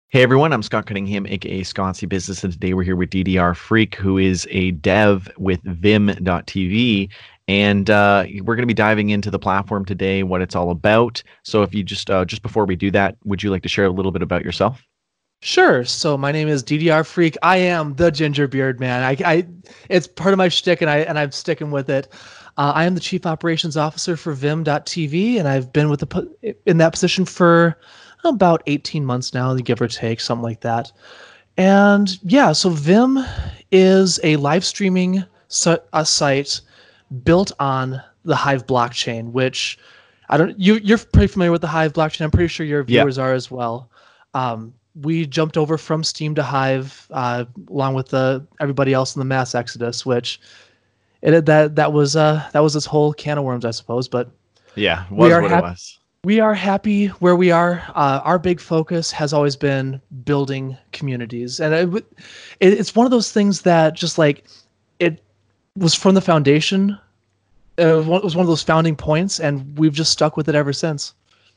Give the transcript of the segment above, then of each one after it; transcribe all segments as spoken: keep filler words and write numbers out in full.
Hey everyone, I'm Scott Cunningham, aka Scottsy Business, and today we're here with D D R Freak, who is a dev with Vim dot T V. And uh, we're going to be diving into the platform today, what it's all about. So if you just uh, just before we do that, would you like to share a little bit about yourself? Sure. So my name is D D R Freak. I am the ginger beard man. I, I it's part of my shtick, and I and I'm sticking with it. Uh, I am the chief operations officer for Vim dot T V, and I've been with the po- in that position for about eighteen months now, give or take, something like that. And yeah, so Vim is a live streaming si- a site built on the Hive blockchain, which I don't you you're pretty familiar with the Hive blockchain. I'm pretty sure your Yeah. viewers are as well. Um, we jumped over from Steam to Hive, uh, along with the everybody else in the mass exodus, which it that that was uh that was this whole can of worms, I suppose. But Yeah, we was are what it happy. was. We are happy where we are. Uh, our big focus has always been building communities, and it, w- it, it's one of those things that just like it was from the foundation. Uh, It was one it was one of those founding points, and we've just stuck with it ever since.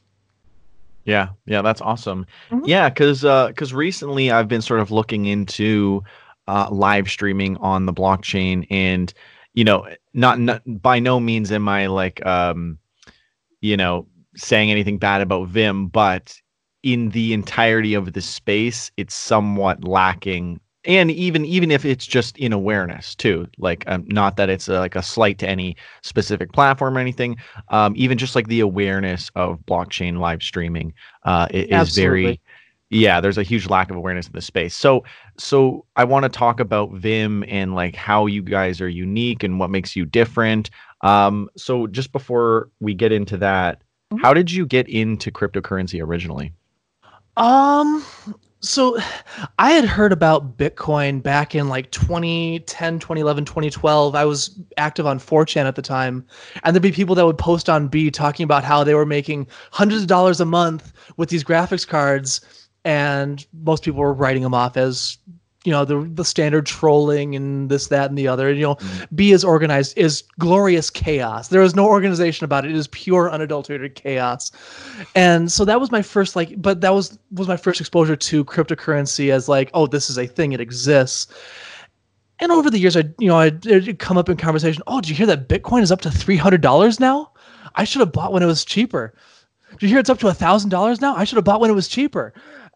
Yeah, yeah, that's awesome. Mhm. Yeah, because uh, because recently I've been sort of looking into uh, live streaming on the blockchain, and you know, not, not by no means am I like um you know, saying anything bad about Vim, but in the entirety of the space, it's somewhat lacking. And even even if it's just in awareness too, like um, not that it's a, like a slight to any specific platform or anything, um, even just like the awareness of blockchain live streaming uh, i- is Absolutely. very, yeah. There's a huge lack of awareness in the space. So so I want to talk about Vim and like how you guys are unique and what makes you different. Um, so just before we get into that, how did you get into cryptocurrency originally? Um, so I had heard about Bitcoin back in like twenty ten, twenty eleven, twenty twelve. I was active on four chan at the time, and there'd be people that would post on B talking about how they were making hundreds of dollars a month with these graphics cards, and most people were writing them off as you know the the standard trolling and this, that, and the other. You know, Mm. B is organized is glorious chaos. There is no organization about it. It is pure unadulterated chaos. And so that was my first like but that was was my first exposure to cryptocurrency as like, oh, this is a thing, it exists. And over the years, I you know I would come up in conversation, oh, did you hear that Bitcoin is up to three hundred dollars now? I should have bought when it was cheaper. Did you hear it's up to a thousand dollars now? I should have bought when it was cheaper.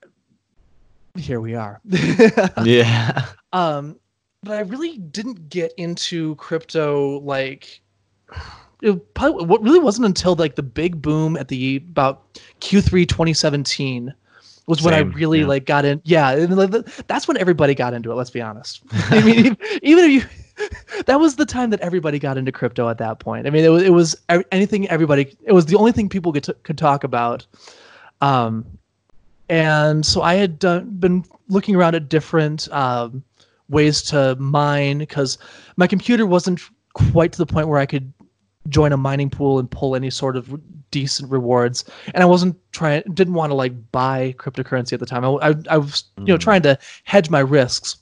Here we are. Yeah. um but I really didn't get into crypto like it probably what really wasn't until like the big boom at the about Q three twenty seventeen was when I Same. really Yeah. like got in. Yeah, and like, that's when everybody got into it. Let's be honest. I mean, even if you, that was the time that everybody got into crypto at that point. I mean, it was it was anything everybody. It was the only thing people could could talk about. Um, and so I had done, been looking around at different um, ways to mine because my computer wasn't quite to the point where I could join a mining pool and pull any sort of decent rewards. And I wasn't trying, didn't want to like buy cryptocurrency at the time. I, I, I was, you know, Mm. trying to hedge my risks.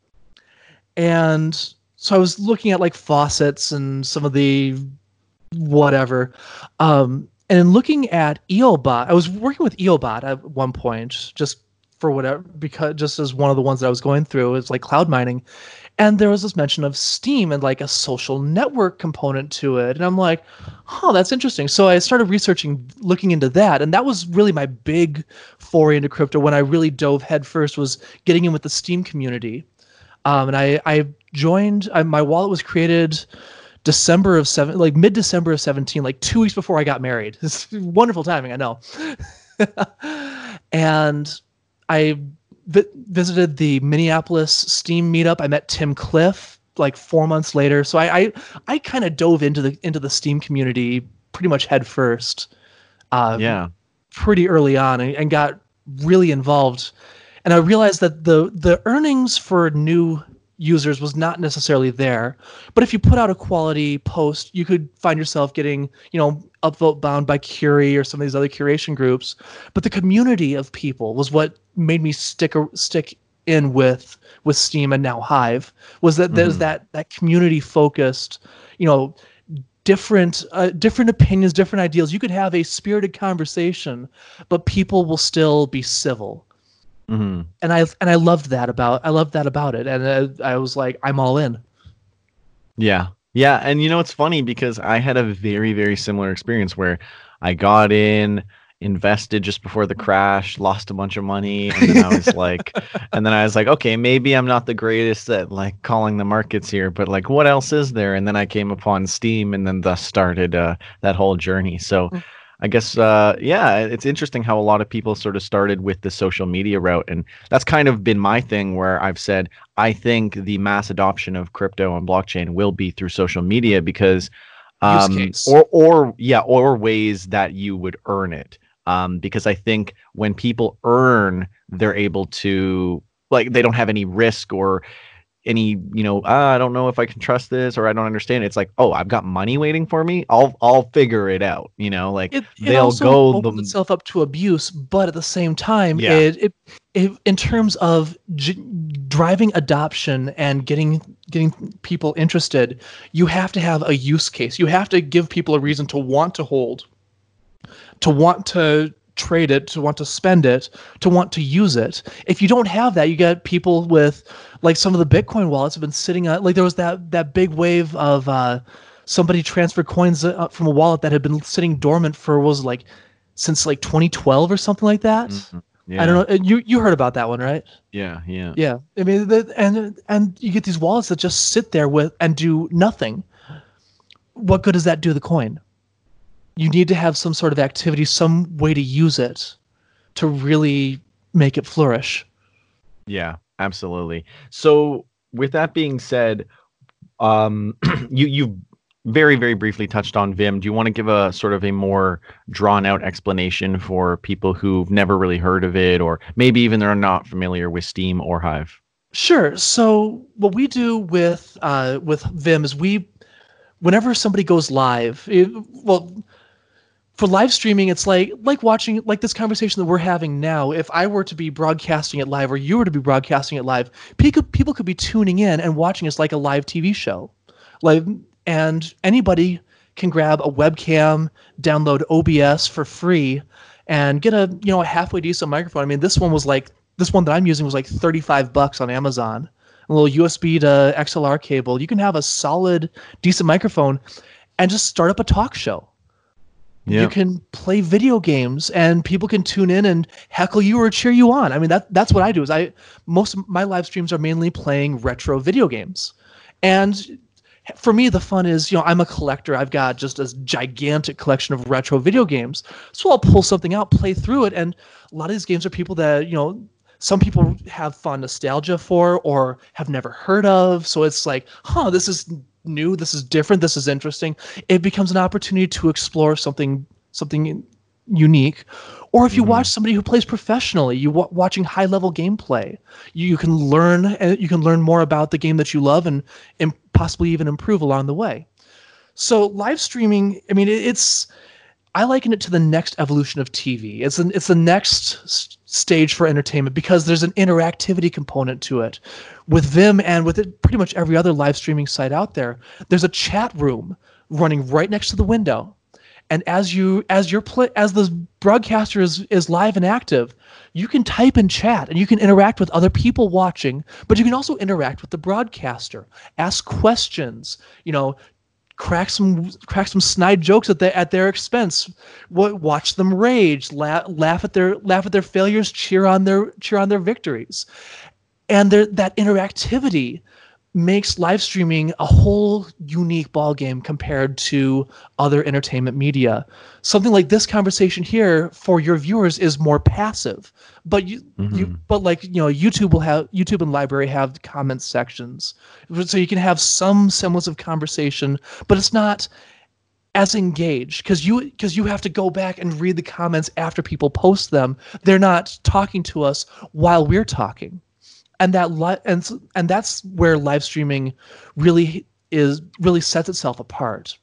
And so I was looking at like faucets and some of the whatever. Um, and in looking at EOBot, I was working with EOBot at one point, just for whatever, because just as one of the ones that I was going through is like cloud mining. And there was this mention of Steam and like a social network component to it. And I'm like, huh, that's interesting. So I started researching, looking into that. And that was really my big foray into crypto when I really dove headfirst was getting in with the Steam community. Um, and I, I joined, I, my wallet was created December of seven, like mid December of seventeen, like two weeks before I got married. It's wonderful timing, I know. And I vi- visited the Minneapolis Steam meetup. I met Tim Cliff like four months later. So I I, I kind of dove into the into the Steam community pretty much head first, uh, Yeah. pretty early on, and, and got really involved. And I realized that the the earnings for new users was not necessarily there, but if you put out a quality post, you could find yourself getting, you know, upvote bound by Curie or some of these other curation groups. But the community of people was what made me stick stick in with with Steam and now Hive, was that there's Hmm. that that community focused, you know, different uh, different opinions, different ideals. You could have a spirited conversation, but people will still be civil. Hmm. And I and I loved that about I loved that about it, and uh, I was like, I'm all in. Yeah. Yeah. And you know, it's funny because I had a very, very similar experience where I got in, invested just before the crash, lost a bunch of money, and then I was like, and then I was like, okay, maybe I'm not the greatest at like calling the markets here, but like, what else is there? And then I came upon Steam, and then thus started uh, that whole journey. So I guess, uh, yeah, it's interesting how a lot of people sort of started with the social media route. And that's kind of been my thing where I've said, I think the mass adoption of crypto and blockchain will be through social media because, Use um, case. or, or, yeah, or ways that you would earn it. Um, because I think when people earn, they're able to, like, they don't have any risk or any, you know, ah, I don't know if I can trust this or I don't understand it. It's like, oh, I've got money waiting for me. I'll I'll figure it out. You know, like It it they'll also go opens the itself up to abuse, but at the same time, yeah, it it, it in terms of j- driving adoption and getting getting people interested, you have to have a use case. You have to give people a reason to want to hold, to want to trade it, to want to spend it, to want to use it. If you don't have that, you get people with like some of the Bitcoin wallets have been sitting on, like there was that that big wave of uh somebody transferred coins uh, from a wallet that had been sitting dormant for what was it, like since like twenty twelve or something like that. mhm, I don't yeah, know. You you heard about that one, right? yeah, yeah, Yeah. I mean, the, and and you get these wallets that just sit there with and do nothing. What good does that do the coin? You need to have some sort of activity, some way to use it to really make it flourish. yeah, absolutely. So with that being said, um, you you very very briefly touched on Vim. Do you want to give a sort of a more drawn out explanation for people who've never really heard of it, or maybe even they're not familiar with Steam or Hive? Sure. So what we do with uh, with Vim is we, whenever somebody goes live, it, well, for live streaming, it's like like watching like this conversation that we're having now. If I were to be broadcasting it live, or you were to be broadcasting it live, people people could be tuning in and watching us like a live T V show, like and anybody can grab a webcam, download O B S for free, and get a you know a halfway decent microphone. I mean, this one was like this one that I'm using was like thirty-five bucks on Amazon. A little U S B to X L R cable. You can have a solid, decent microphone, and just start up a talk show. You Yeah. can play video games and people can tune in and heckle you or cheer you on. I mean, that that's what I do. Is I most of my live streams are mainly playing retro video games. And for me, the fun is, you know, I'm a collector. I've got just a gigantic collection of retro video games. So I'll pull something out, play through it, and a lot of these games are people that, you know, some people have fun nostalgia for or have never heard of. So it's like, huh, this is new, this is different, this is interesting. It becomes an opportunity to explore something something unique. Or if you Hmm. watch somebody who plays professionally, you w- watching high level gameplay, you, you can learn and you can learn more about the game that you love and and possibly even improve along the way. So live streaming, I mean, it, it's I liken it to the next evolution of T V. It's an, it's the next s- stage for entertainment because there's an interactivity component to it. With Vim and with it, pretty much every other live streaming site out there, there's a chat room running right next to the window. And as you as your play as the broadcaster is is live and active, you can type in chat and you can interact with other people watching, but you can also interact with the broadcaster, ask questions, you know, crack some crack some snide jokes at their at their expense. Watch them rage, laugh, laugh at their laugh at their failures, cheer on their cheer on their victories, and there, that interactivity makes live streaming a whole unique ball game compared to other entertainment media. Something like this conversation here for your viewers is more passive, but you you Hmm. but like you know YouTube will have YouTube and Library have comment sections, so you can have some semblance of conversation, but it's not as engaged because you because you have to go back and read the comments after people post them. They're not talking to us while we're talking, and that li- and and that's where live streaming really is really sets itself apart.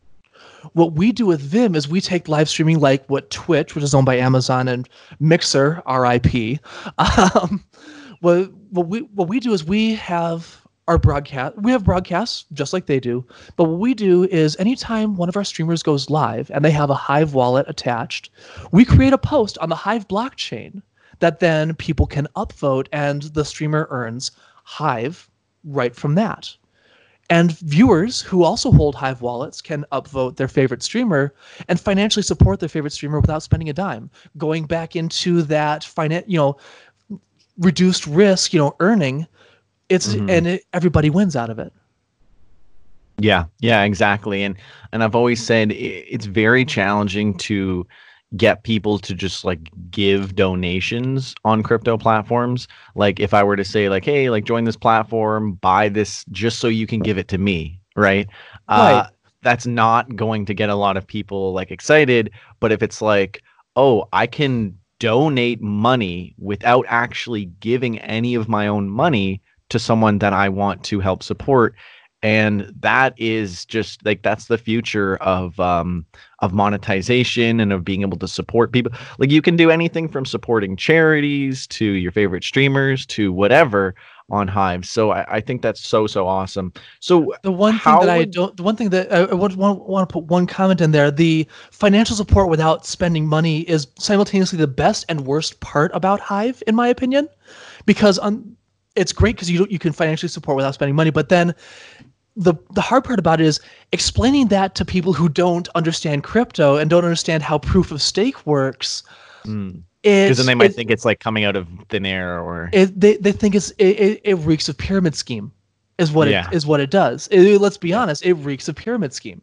What we do with Vim is we take live streaming like what Twitch, which is owned by Amazon, and Mixer, R I P. Um, what what we what we do is we have our broadcast. We have broadcasts just like they do, but what we do is anytime one of our streamers goes live and they have a Hive wallet attached, we create a post on the Hive blockchain that then people can upvote, and the streamer earns Hive right from that. And viewers who also hold Hive wallets can upvote their favorite streamer and financially support their favorite streamer without spending a dime. Going back into that finan- you know, reduced risk, you know, earning, it's Mhm. and it, everybody wins out of it. Yeah, yeah, exactly. And and I've always said i- it's very challenging to get people to just like give donations on crypto platforms. Like if I were to say like, hey, like join this platform, buy this just so you can give it to me, right? Right. Uh, that's not going to get a lot of people like excited. But if it's like, oh, I can donate money without actually giving any of my own money to someone that I want to help support, and that is just like that's the future of um of monetization and of being able to support people. Like you can do anything from supporting charities to your favorite streamers to whatever on Hive. So I, I think that's so so awesome. So The one thing how that I would don't, the one thing that I, I would want, want to put one comment in there, the financial support without spending money is simultaneously the best and worst part about Hive, in my opinion, because on, it's great because you don't, you can financially support without spending money, but then the the hard part about it is explaining that to people who don't understand crypto and don't understand how proof of stake works. because then It they might it, think it's like coming out of thin air or it they, they think it's it, it, it reeks of pyramid scheme, is what it yeah. is what it does. It- let's be Yeah. honest, it reeks of pyramid scheme.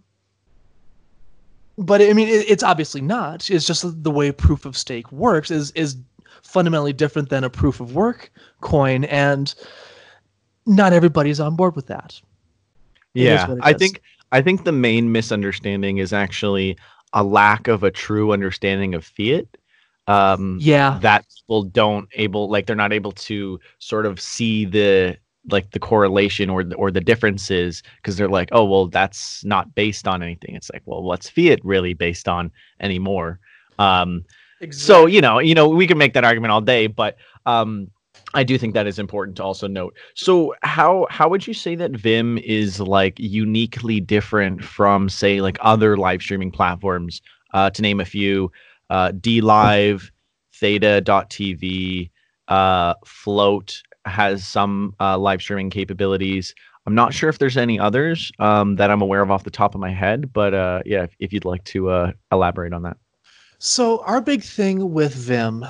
But I mean, it, it's obviously not. It's just the way proof of stake works is is fundamentally different than a proof of work coin, and not everybody's on board with that. It is Yeah, what it I is. think I think the main misunderstanding is actually a lack of a true understanding of fiat. Um, Yeah, that people don't able like they're not able to sort of see the like the correlation or the, or the differences because they're like, oh well, that's not based on anything. It's like, well, what's fiat really based on anymore? Um, so you exactly. know, you know, we can make that argument all day, but um, I do think that is important to also note. So how how would you say that Vim is like uniquely different from say like other live streaming platforms? Uh, to name a few, uh, D Live, Theta dot T V, uh, Float has some uh, live streaming capabilities. I'm not sure if there's any others um, that I'm aware of off the top of my head, but uh, yeah, if, if you'd like to uh, elaborate on that. So our big thing with Vim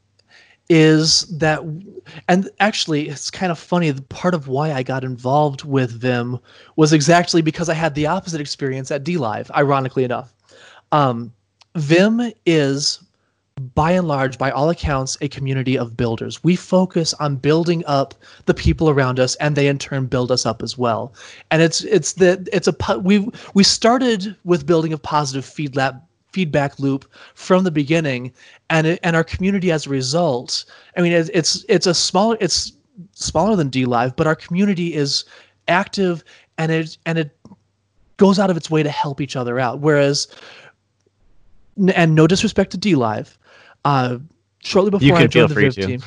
is that, and actually it's kind of funny, the part of why I got involved with Vim was exactly because I had the opposite experience at DLive, ironically enough. Um, Vim is, by and large, by all accounts, a community of builders. We focus on building up the people around us, and they in turn build us up as well. And it's it's the it's a we we started with building a positive feedback feedback loop from the beginning, and it, and our community as a result. I mean, it's it's it's a smaller it's smaller than DLive, but our community is active, and it and it goes out of its way to help each other out. Whereas, and no disrespect to DLive, uh, shortly You before I can feel joined the free Viv to. team,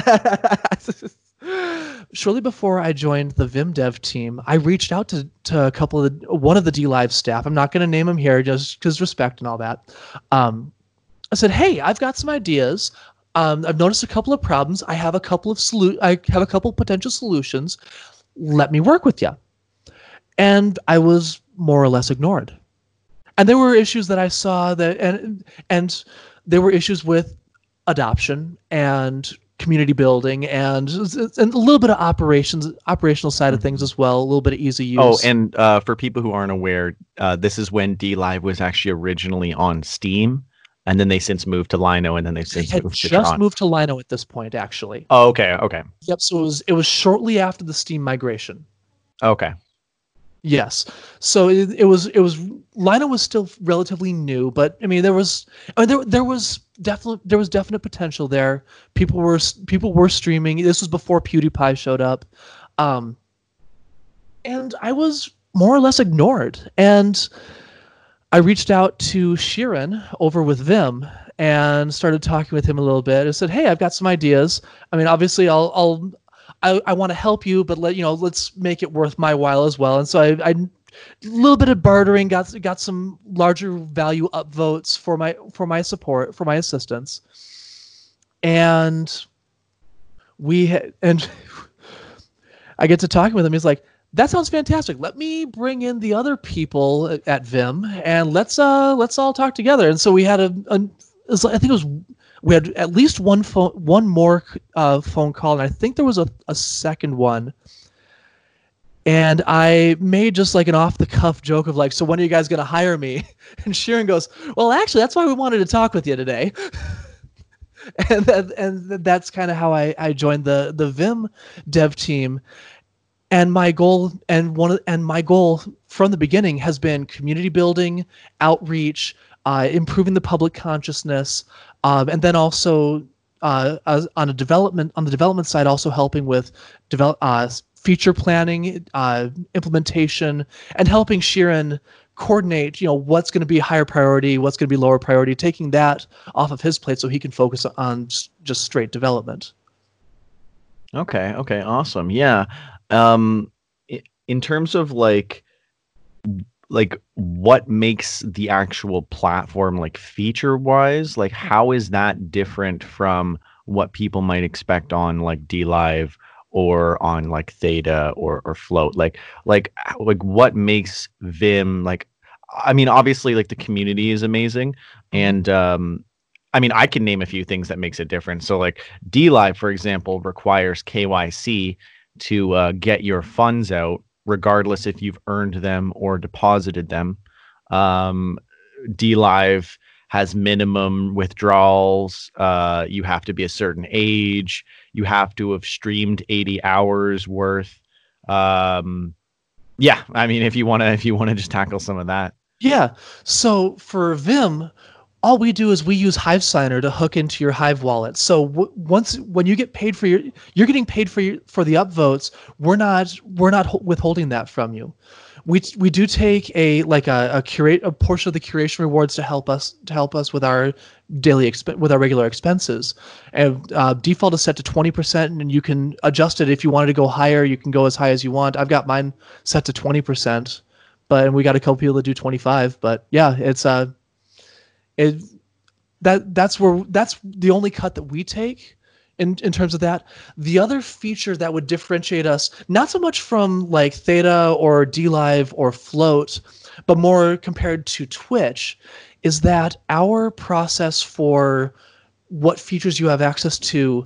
shortly before I joined the Vim Dev team, I reached out to, to a couple of the, one of the DLive staff. I'm not going to name him here just because respect and all that. Um, I said, "Hey, I've got some ideas. Um, I've noticed a couple of problems. I have a couple of solu- I have a couple potential solutions. Let me work with you." And I was more or less ignored. And there were issues that I saw that, and and there were issues with adoption and community building and and a little bit of operations operational side of things Mhm. as well, a little bit of easy Oh, use. and uh, for people who aren't aware, uh, this is when D Live was actually originally on Steam, and then they since moved to Lino, and then they've I since had moved to just Tron. moved to Lino at this point, actually. Oh, okay, okay, Yep. So it was it was shortly after the Steam migration. okay. Yes. So it, it was it was Lino was still relatively new, but I mean there was I mean, there there was definitely there was definite potential there. People were people were streaming. This was before PewDiePie showed up. Um, and I was more or less ignored. And I reached out to Sheeran over with Vim and started talking with him a little bit. I said, "Hey, I've got some ideas. I mean, obviously, I'll, I'll, I, I want to help you, but let you know, let's make it worth my while as well." And so I, I, a little bit of bartering, got got some larger value upvotes for my for my support for my assistance. And we ha- and I get to talking with him. He's like, "That sounds fantastic. Let me bring in the other people at Vim, and let's uh let's all talk together." And so we had a, a it was, I think it was we had at least one phone one more uh, phone call, and I think there was a, a second one. And I made just like an off the cuff joke of like, "So when are you guys gonna hire me?" And Sharon goes, "Well, actually, that's why we wanted to talk with you today." and that, and that's kind of how I, I joined the the Vim dev team. And my goal and one of, and my goal from the beginning has been community building, outreach, uh, improving the public consciousness, um, and then also uh, as, on a development on the development side, also helping with develop uh, feature planning, uh, implementation, and helping Sheeran coordinate, you know, what's going to be higher priority, what's going to be lower priority, taking that off of his plate so he can focus on just straight development. Okay. Okay. Awesome. Yeah. Um, in terms of like, like what makes the actual platform like feature wise, like how is that different from what people might expect on like DLive or on like Theta or or Float? Like like like what makes Vim like? I mean, obviously, like the community is amazing, and um, I mean, I can name a few things that makes it different. So, like DLive, for example, requires K Y C to uh, get your funds out, regardless if you've earned them or deposited them. Um, DLive has minimum withdrawals. Uh, you have to be a certain age. You have to have streamed eighty hours worth. Um, yeah, I mean, if you want to, if you want to just tackle some of that. Yeah. So for Vim, all we do is we use Hive Signer to hook into your Hive wallet. So w- once when you get paid for your, you're getting paid for your for the upvotes. We're not we're not ho- withholding that from you. We we do take a like a, a curate a portion of the curation rewards to help us to help us with our daily exp- with our regular expenses. And uh, default is set to twenty percent, and you can adjust it if you wanted to go higher. You can go as high as you want. I've got mine set to twenty percent. But and we got a couple people that do twenty-five. But yeah, it's uh, it that that's where that's the only cut that we take in in terms of that. The other feature that would differentiate us, not so much from like Theta or DLive or Float, but more compared to Twitch, is that our process for what features you have access to.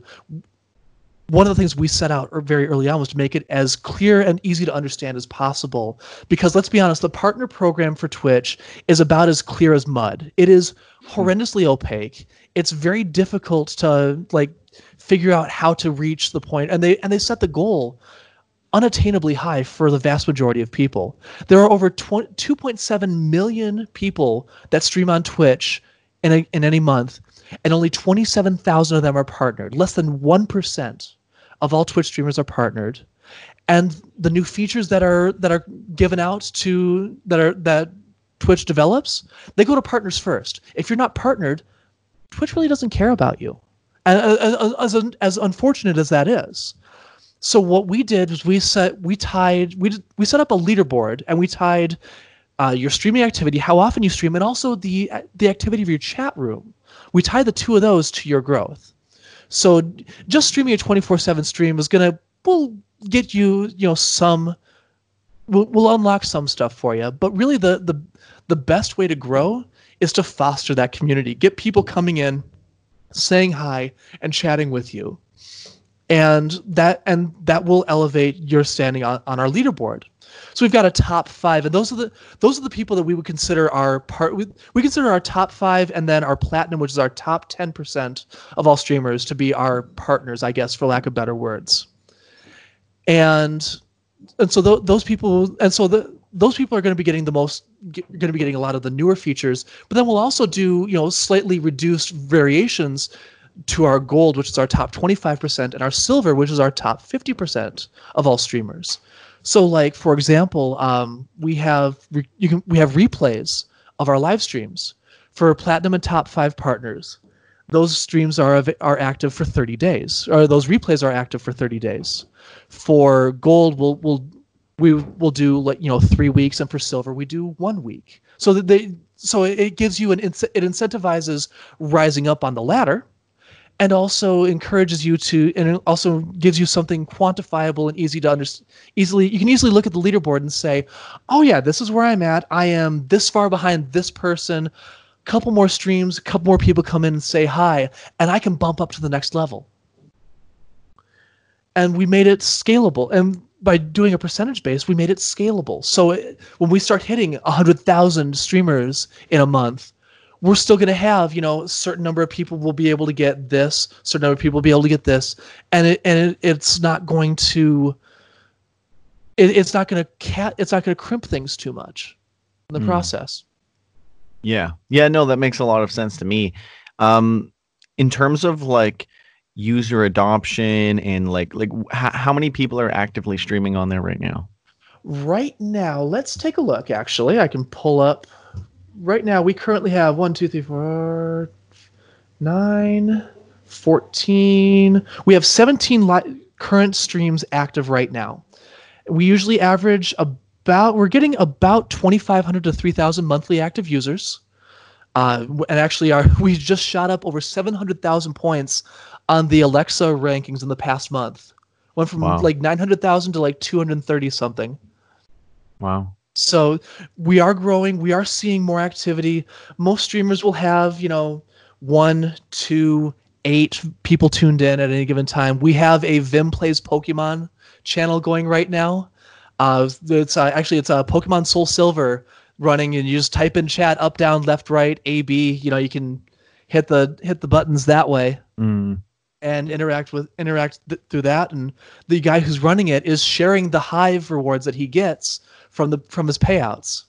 One of the things we set out very early on was to make it as clear and easy to understand as possible. Because let's be honest, the partner program for Twitch is about as clear as mud. It is horrendously opaque. It's very difficult to like figure out how to reach the point, and they and they set the goal unattainably high for the vast majority of people. There are over two point seven million people that stream on Twitch in a, in any month, and only twenty-seven thousand of them are partnered. Less than one percent of all Twitch streamers are partnered. And the new features that are that are given out to that are that Twitch develops, they go to partners first. If you're not partnered, Twitch really doesn't care about you. And as, as, as unfortunate as that is. So what we did was we set we tied we did, we set up a leaderboard, and we tied uh, your streaming activity, how often you stream, and also the the activity of your chat room. We tie the two of those to your growth. So just streaming a twenty-four seven stream is gonna will get you you know some will will unlock some stuff for you. But really the the the best way to grow is to foster that community. Get people coming in, saying hi, and chatting with you. And that and that will elevate your standing on, on our leaderboard. So we've got a top five, and those are the those are the people that we would consider our part. We, we consider our top five, and then our platinum, which is our top ten percent of all streamers, to be our partners, I guess, for lack of better words. And and so th- those people, and so the those people are going to be getting the most, get, going to be getting a lot of the newer features. But then we'll also do you know slightly reduced variations to our gold, which is our top twenty-five percent, and our silver, which is our top fifty percent of all streamers. So, like for example, um, we have re- you can we have replays of our live streams for platinum and top five partners. Those streams are av- are active for thirty days, or those replays are active for thirty days. For gold, we'll we'll we will do like you know three weeks, and for silver, we do one week. So that they so it gives you an it incentivizes rising up on the ladder. and also encourages you to, and it also gives you something quantifiable and easy to understand. Easily, you can easily look at the leaderboard and say, "Oh yeah, this is where I'm at. I am this far behind this person. Couple more streams, a couple more people come in and say hi, and I can bump up to the next level." And we made it scalable, and by doing a percentage base, we made it scalable. So it, when we start hitting a hundred thousand streamers in a month, we're still going to have, you know, a certain number of people will be able to get this, certain number of people will be able to get this, and it and it, it's not going to, it, it's not going to cat, it's not going to crimp things too much in the mm. process. Yeah, yeah, no, that makes a lot of sense to me. Um, in terms of like user adoption and like like h- how many people are actively streaming on there right now? Right now, let's take a look. Actually, I can pull up. Right now, we currently have one, two, three, four, nine, fourteen. We have seventeen li- current streams active right now. We usually average about, we're getting about twenty-five hundred to three thousand monthly active users. Uh, and actually, our we just shot up over seven hundred thousand points on the Alexa rankings in the past month. Went from wow. like nine hundred thousand to like two hundred thirty something. Wow. So we are growing. We are seeing more activity. Most streamers will have, you know, one, two, eight people tuned in at any given time. We have a Vim Plays Pokemon channel going right now. Uh, it's uh, actually it's a uh, Pokemon Soul Silver running, and you just type in chat up, down, left, right, A, B. You know, you can hit the hit the buttons that way mm. and interact with interact th- through that. And the guy who's running it is sharing the Hive rewards that he gets from the from his payouts.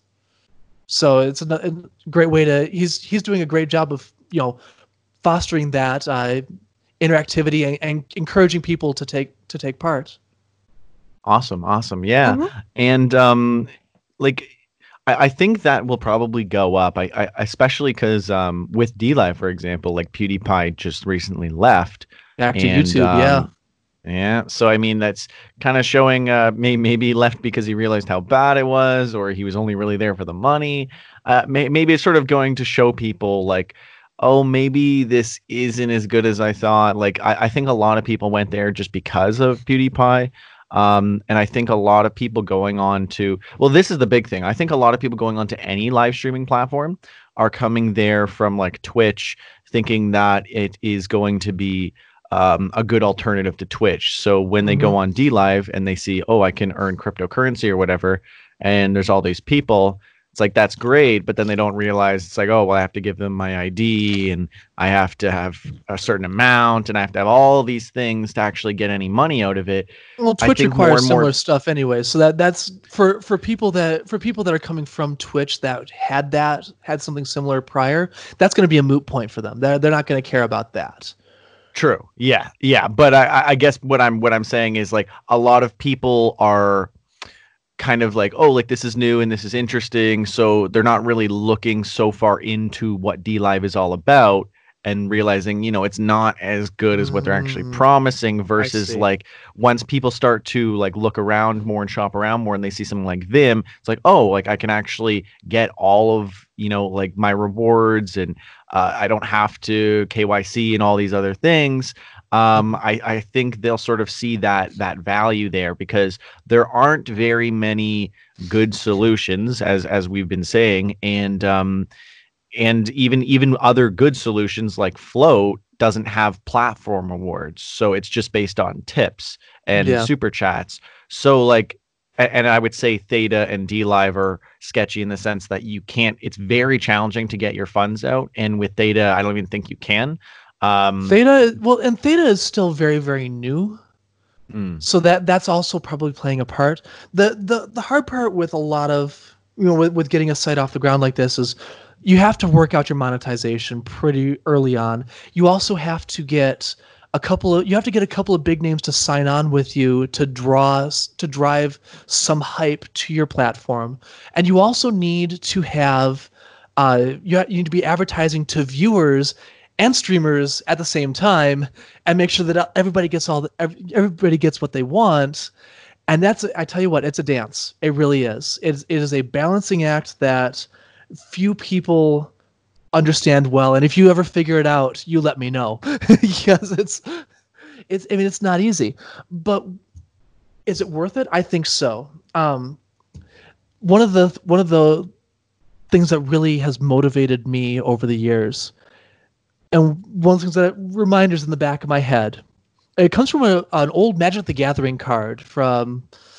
So it's a, a great way to. He's he's doing a great job of, you know, fostering that uh, interactivity and, and encouraging people to take to take part. Awesome, awesome, yeah, Mm-hmm. and um, like. I think that will probably go up. I, I especially because um, with DLive, for example, like PewDiePie just recently left. Back to and, YouTube, um, yeah. Yeah. So I mean, that's kind of showing. Uh, may, maybe he left because he realized how bad it was, or he was only really there for the money. Uh, may, maybe it's sort of going to show people like, oh, maybe this isn't as good as I thought. Like, I, I think a lot of people went there just because of PewDiePie. Um, and I think a lot of people going on to, well, this is the big thing. I think a lot of people going on to any live streaming platform are coming there from like Twitch, thinking that it is going to be um, a good alternative to Twitch. So when they mm-hmm. go on DLive and they see, oh, I can earn cryptocurrency or whatever, and there's all these people, it's like, that's great. But then they don't realize it's like, oh, well, I have to give them my I D, and I have to have a certain amount, and I have to have all these things to actually get any money out of it. Well, Twitch requires similar more... stuff anyway. So that that's for, for people that for people that are coming from Twitch that had that had something similar prior, that's going to be a moot point for them. They're they're not going to care about that. True. Yeah. Yeah. But I, I guess what I'm what I'm saying is like a lot of people are kind of like, oh, like this is new and this is interesting. So they're not really looking so far into what DLive is all about and realizing, you know, it's not as good as what they're actually promising versus like once people start to like look around more and shop around more and they see something like Vim, it's like, oh, like I can actually get all of, you know, like my rewards and uh, I don't have to K Y C and all these other things. Um, I, I think they'll sort of see that that value there because there aren't very many good solutions, as as we've been saying, and um, and even even other good solutions like Float doesn't have platform awards, so it's just based on tips and yeah. super chats. So like, and I would say Theta and DLive are sketchy in the sense that you can't. It's very challenging to get your funds out, and with Theta, I don't even think you can. Um, Theta, well, and Theta is still very, very new, mm. so that that's also probably playing a part. the the The hard part with a lot of, you know, with, with getting a site off the ground like this is you have to work out your monetization pretty early on. You also have to get a couple of you have to get a couple of big names to sign on with you to draw to drive some hype to your platform, and you also need to have uh, you, you need to be advertising to viewers and streamers at the same time, and make sure that everybody gets all the, everybody gets what they want. And that's, I tell you what, it's a dance. It really is. It is, it is a balancing act that few people understand well. And if you ever figure it out, you let me know because it's it's. I mean, it's not easy, but is it worth it? I think so. Um, one of the one of the things that really has motivated me over the years, and one of the things that reminders in the back of my head, it comes from a, an old Magic the Gathering card from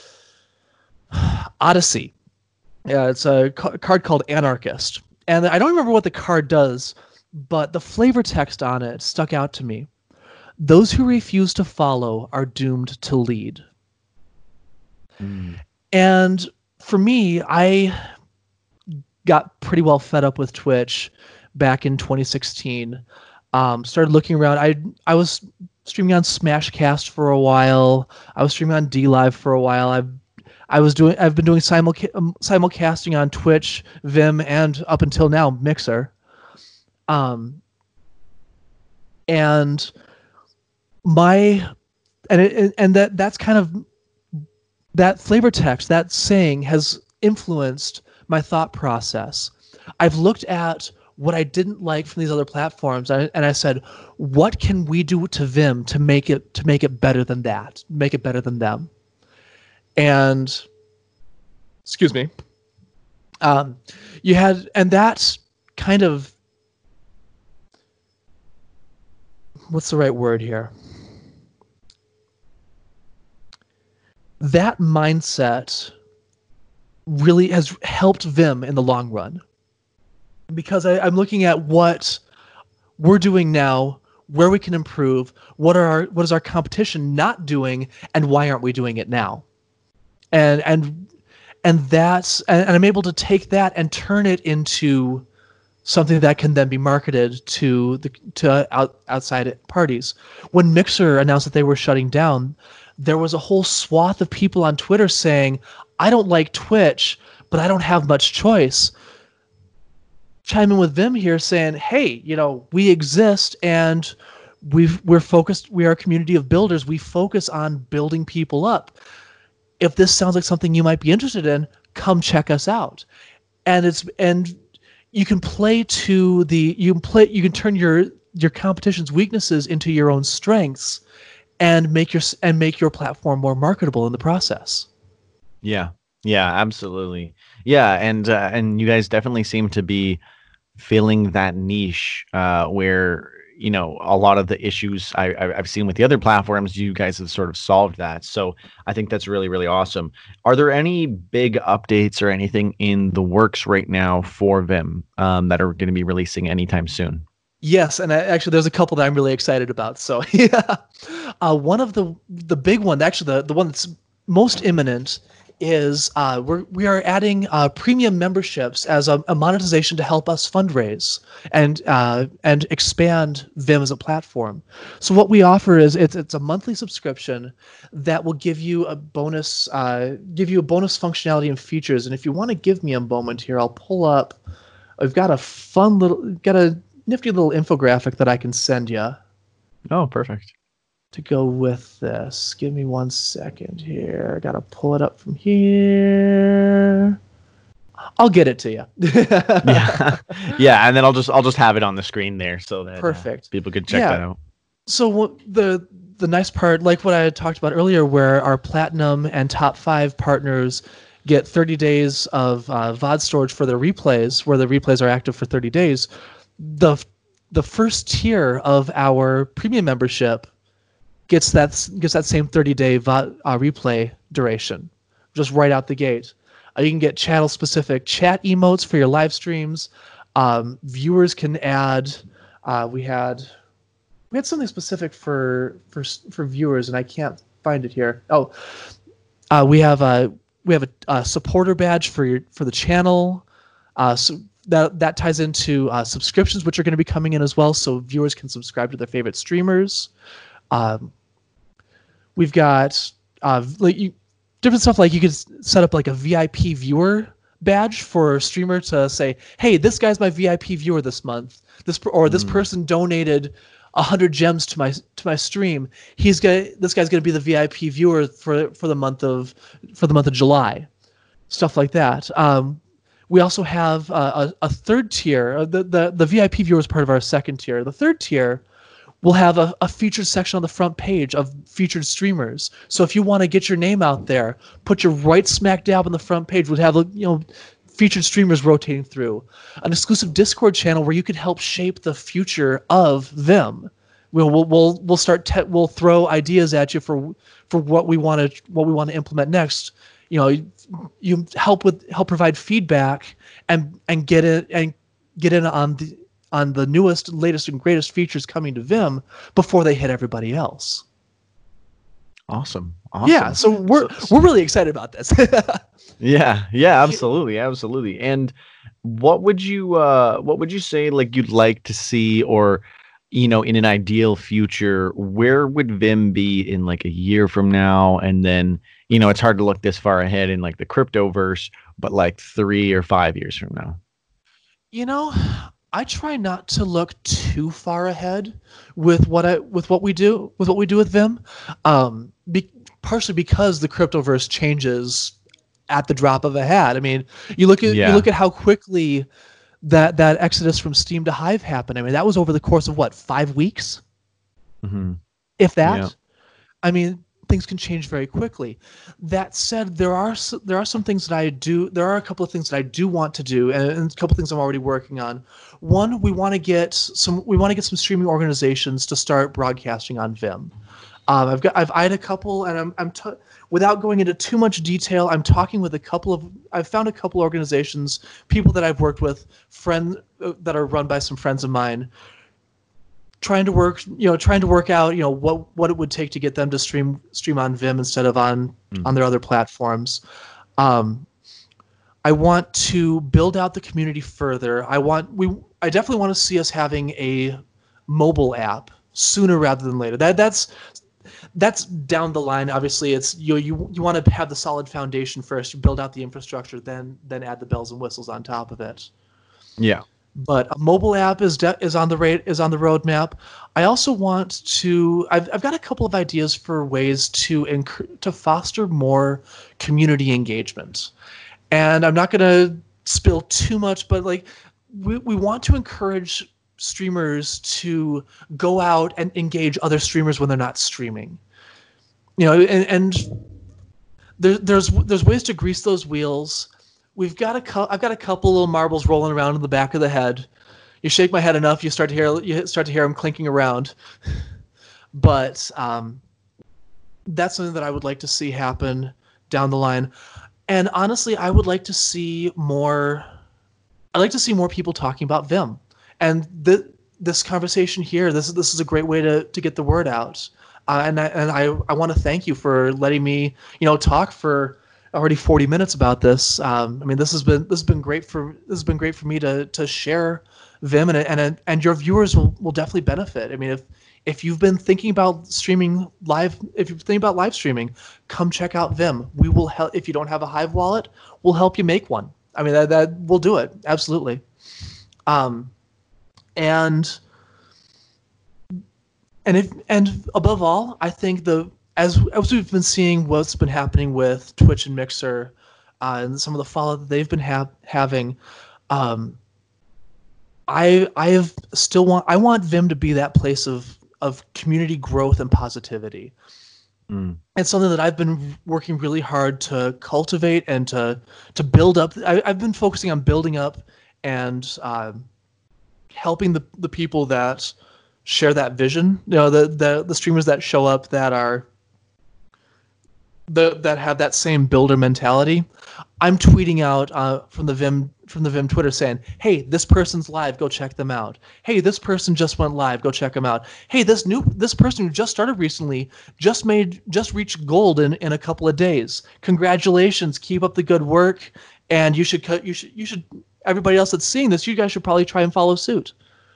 Odyssey. Yeah, it's a ca- card called Anarchist. And I don't remember what the card does, but the flavor text on it stuck out to me. Those who refuse to follow are doomed to lead. Mm. And for me, I got pretty well fed up with Twitch back in twenty sixteen. Um, started looking around. I I was streaming on Smashcast for a while. I was streaming on D Live for a while. I've I was doing. I've been doing simulca- um, simulcasting on Twitch, Vim, and up until now Mixer. Um, and my, and it, and that that's kind of that flavor text, that saying has influenced my thought process. I've looked at what I didn't like from these other platforms, and I, and I said, what can we do to Vim to make it to make it better than that, make it better than them. And excuse me, um, you had, and that's kind of, what's the right word here? That mindset really has helped Vim in the long run, because I, I'm looking at what we're doing now, where we can improve, what are our, what is our competition not doing, and why aren't we doing it now? And and and that's and, and I'm able to take that and turn it into something that can then be marketed to the to out, outside parties. When Mixer announced that they were shutting down, there was a whole swath of people on Twitter saying, "I don't like Twitch, but I don't have much choice." Chime in with Vim here, saying, "Hey, you know, we exist and we've we're focused. We are a community of builders. We focus on building people up. If this sounds like something you might be interested in, come check us out." And it's and you can play to the you can play you can turn your your competition's weaknesses into your own strengths, and make your and make your platform more marketable in the process. Yeah, yeah, absolutely. Yeah, and uh, and you guys definitely seem to be filling that niche uh, where, you know, a lot of the issues I, I, I've seen with the other platforms, you guys have sort of solved that. So I think that's really, really awesome. Are there any big updates or anything in the works right now for Vim um, that are going to be releasing anytime soon? Yes, and I, actually, there's a couple that I'm really excited about. So yeah, uh, one of the the big one, actually the the one that's most imminent, is uh, we're we are adding uh, premium memberships as a, a monetization to help us fundraise and uh, and expand Vim as a platform. So what we offer is it's it's a monthly subscription that will give you a bonus uh, give you a bonus functionality and features. And if you want to give me a moment here, I'll pull up. I've got a fun little got a nifty little infographic that I can send you. Oh, perfect. To go with this. Give me one second here. I gotta pull it up from here. I'll get it to you. yeah, yeah, and then I'll just I'll just have it on the screen there so that perfect uh, people could check yeah. that out. So the the nice part, like what I had talked about earlier, where our platinum and top five partners get thirty days of uh, V O D storage for their replays, where the replays are active for thirty days. The the first tier of our premium membership gets that gets that same thirty day V O D, uh, replay duration, just right out the gate. Uh, you can get channel specific chat emotes for your live streams. Um, viewers can add. Uh, we had we had something specific for for for viewers, and I can't find it here. Oh, uh, we have a we have a, a supporter badge for your for the channel. Uh, so that that ties into uh, subscriptions, which are going to be coming in as well, so viewers can subscribe to their favorite streamers. Um, we've got uh, like you, different stuff, like you could set up like a V I P viewer badge for a streamer to say, "Hey, this guy's my V I P viewer this month. This or this mm. person donated a hundred gems to my to my stream. He's gonna this guy's gonna be the V I P viewer for for the month of for the month of July." Stuff like that. Um, We also have uh, a, a third tier. Uh, The, the the V I P viewer is part of our second tier. The third tier will have a, a featured section on the front page of featured streamers. So if you want to get your name out there, put your right smack dab on the front page. We'll have, you know, featured streamers rotating through. An exclusive Discord channel where you could help shape the future of Vim. We'll we'll we'll, we'll start te- we'll throw ideas at you for for what we want to what we want to implement next. You know, you, you help with help provide feedback and and get it and get in on the on the newest, latest, and greatest features coming to Vim before they hit everybody else. Awesome. Awesome. Yeah, so we're So- we're really excited about this. Yeah, yeah, absolutely, absolutely. And what would you uh what would you say like you'd like to see, or you know, in an ideal future, where would Vim be in like a year from now? And then, you know, it's hard to look this far ahead in like the cryptoverse, but like three or five years from now. You know, I try not to look too far ahead with what I with what we do with what we do with Vim, um, be, partially because the cryptoverse changes at the drop of a hat. I mean, you look at Yeah. you look at how quickly that that exodus from Steam to Hive happened. I mean, that was over the course of what, five weeks, Hmm. if that. Yeah. I mean, things can change very quickly. That said, there are s- there are some things that I do. There are a couple of things that I do want to do, and, and a couple of things I'm already working on. One, we want to get some we want to get some streaming organizations to start broadcasting on Vim. Um, I've got I've eyed a couple, and I'm I'm t- without going into too much detail. I'm talking with a couple of I've found a couple organizations, people that I've worked with, friends uh, that are run by some friends of mine, trying to work you know trying to work out you know what what it would take to get them to stream stream on Vim instead of on Mm. on their other platforms. Um, I want to build out the community further. I want we I definitely want to see us having a mobile app sooner rather than later. That that's that's down the line. Obviously, it's you you you want to have the solid foundation first. You build out the infrastructure, then then add the bells and whistles on top of it. Yeah. But a mobile app is de- is on the rate is on the roadmap. I also want to. I've I've got a couple of ideas for ways to enc- to foster more community engagement, and I'm not going to spill too much, but like we we want to encourage streamers to go out and engage other streamers when they're not streaming. You know, and, and there, there's there's ways to grease those wheels. We've got a cu- I've got a couple little marbles rolling around in the back of the head. You shake my head enough, you start to hear you start to hear them clinking around. But um, that's something that I would like to see happen down the line. And honestly, I would like to see more. I'd like to see more people talking about Vim. And th- this conversation here, this is this is a great way to to get the word out. Uh, and I, and I I want to thank you for letting me you know talk for already forty minutes about this. Um, I mean, this has been this has been great for this has been great for me to to share Vim, and and and your viewers will, will definitely benefit. I mean, if if you've been thinking about streaming live, if you're thinking about live streaming, come check out Vim. We will help. If you don't have a Hive wallet, we'll help you make one. I mean, that that we'll do it absolutely. Um, and and if and above all, I think the as as we've been seeing what's been happening with Twitch and Mixer, uh, and some of the fallout that they've been ha- having, um, I I have still want I want Vim to be that place of of community growth and positivity. Mm. It's something that I've been working really hard to cultivate and to to build up. I, I've been focusing on building up and uh, helping the the people that share that vision. You know, the the the streamers that show up that are the that have that same builder mentality. I'm tweeting out uh, from the Vim from the Vim Twitter saying, "Hey, this person's live. Go check them out. Hey, this person just went live. Go check them out. Hey, this new this person who just started recently just made just reached gold in, in a couple of days. Congratulations. Keep up the good work. And you should cut. You should you should everybody else that's seeing this, you guys should probably try and follow suit."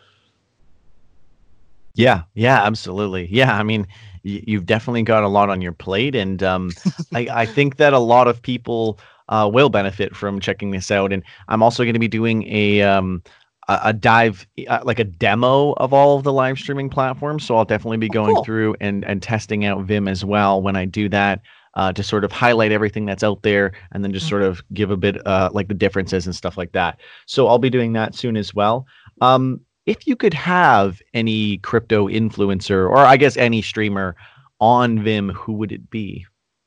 Yeah, yeah, absolutely. Yeah, I mean, y- you've definitely got a lot on your plate, and um, I, I think that a lot of people uh, will benefit from checking this out. And I'm also going to be doing a um, a, a dive, uh, like a demo of all of the live streaming platforms. So I'll definitely be Oh, going cool. through and and testing out Vim as well when I do that. uh, to sort of highlight everything that's out there and then just sort of give a bit uh, like the differences and stuff like that. So I'll be doing that soon as well. Um, if you could have any crypto influencer, or I guess any streamer on Vim, who would it be?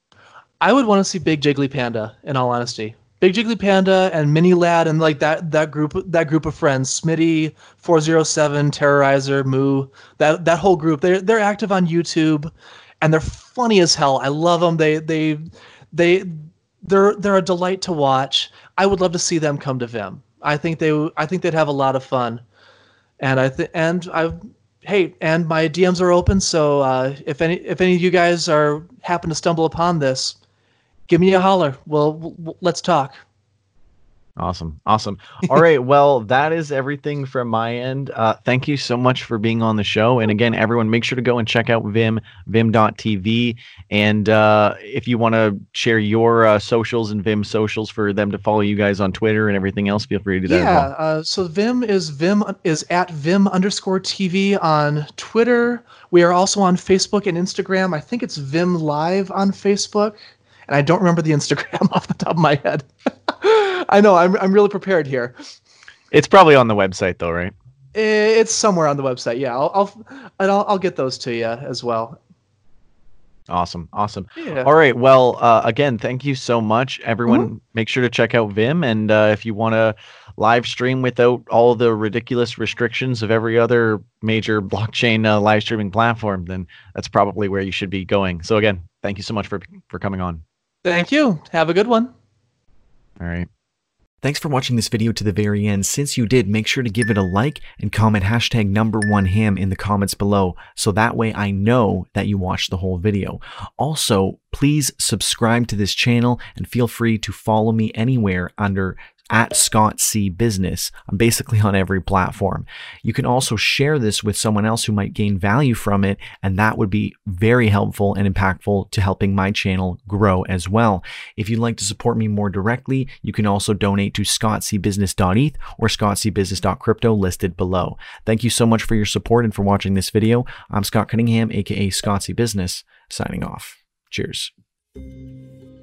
I would want to see Big Jiggly Panda, in all honesty. Big Jiggly Panda and Mini Lad and like that that group that group of friends, Smitty, four oh seven, Terrorizer, Moo, that that whole group. They're they're active on YouTube, and they're funny as hell. I love them. They they they they're they're a delight to watch. I would love to see them come to Vim. I think they I think they'd have a lot of fun, and I think and I. Hey, and my D Ms are open, so uh, if any if any of you guys are happen to stumble upon this, give me a holler. Well, w- let's talk. Awesome. Awesome. All right. Well, that is everything from my end. Uh, thank you so much for being on the show. And again, everyone, make sure to go and check out Vim, vim dot t v. And uh, if you want to share your uh, socials and Vim socials for them to follow you guys on Twitter and everything else, feel free to do that Yeah. as well. Uh, so Vim is Vim is at Vim underscore T V on Twitter. We are also on Facebook and Instagram. I think it's Vim Live on Facebook, and I don't remember the Instagram off the top of my head. I know I'm I'm really prepared here. It's probably on the website though, right? It's somewhere on the website. Yeah, I'll I'll and I'll, I'll get those to you as well. Awesome. Awesome. Yeah. All right. Well, uh, again, thank you so much, everyone. Mhm. Make sure to check out Vim. And uh, if you want to live stream without all the ridiculous restrictions of every other major blockchain uh, live streaming platform, then that's probably where you should be going. So again, thank you so much for, for coming on. Thank you. Have a good one. All right. Thanks for watching this video to the very end. Since you did, make sure to give it a like and comment hashtag number one ham in the comments below, so that way I know that you watched the whole video. Also, please subscribe to this channel and feel free to follow me anywhere under at Scott C Business. I'm basically on every platform. You can also share this with someone else who might gain value from it, and that would be very helpful and impactful to helping my channel grow as well. If you'd like to support me more directly, you can also donate to scott c business dot e t h or scott c business dot crypto listed below. Thank you so much for your support and for watching this video. I'm Scott Cunningham, aka Scott C Business, signing off. Cheers.